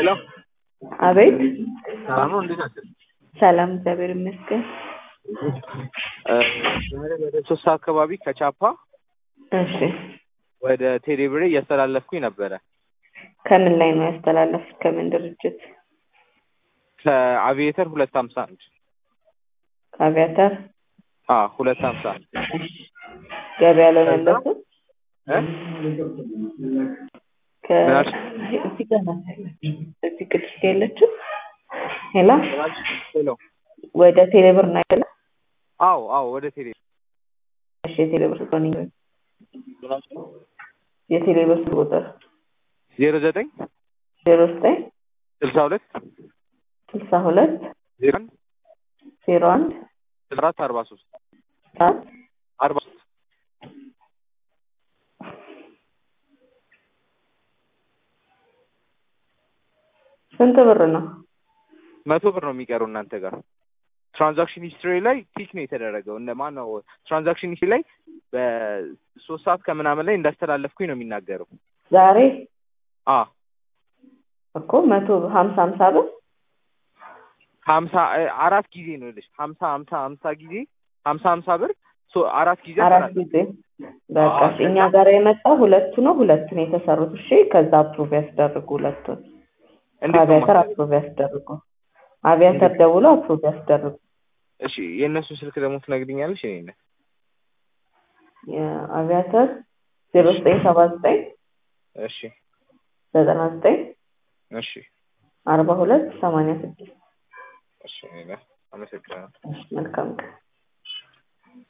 ሄሎ አቤት። ሰላም ነው እንዴት ናችሁ? ሰላም እግዚአብሔር ይመስገን። ወደ 3 አካባቢ ከቻፓ እሺ ወደ ቴሌብሬ እያስተላለፍኩኝ ነበረ። ከምን ላይ ነው ያስተላለፍኩት? ከምን ድርጅት? ከአቪዬተር 251 ከአቪያተር 251 ገበያ ላይ ያለፉት እዚህ ጋር ናት ያለችው። እዚህ ቅድስት ያለችው ሄሎ ሄሎ ወደ ቴሌብር ነው ያለ? አዎ ወደ ቴሌብር። እሺ የቴሌብር ቁጥር የቴሌብር ቁጥር 09 09 62 62 01 01 43 43 ስንት ብር ነው? 100 ብር ነው የሚቀረው እናንተ ጋር። ትራንዛክሽን ሂስትሪ ላይ ቲክ ነው የተደረገው። ማን ነው ትራንዛክሽን ሂስትሪ ላይ በ3 ሰዓት ከምናምን ላይ እንዳስተላለፍኩኝ ነው የሚናገረው። ዛሬ እኮ 150 ብር 4 ጊዜ ነው ልጅ 50 ጊዜ 50 ብር 4 ጊዜ በቃ እኛ ጋር የመጣው ሁለቱ ነው የተሰሩት። እሺ ከዛ አፕሩቭ ያስደርጉ ሁለቱን። አቪያተር አፕሩቭ ያስደርጉ። አቪያተር ደውሎ አፕሩቭ ያስደርጉ። እሺ የእነሱ ስልክ ደግሞ ትነግሪኛለሽ? እኔ የአቪያተር 0979 እሺ 99 እሺ 42 86 እሺ አመሰግናለሁ። መልካም ቀን።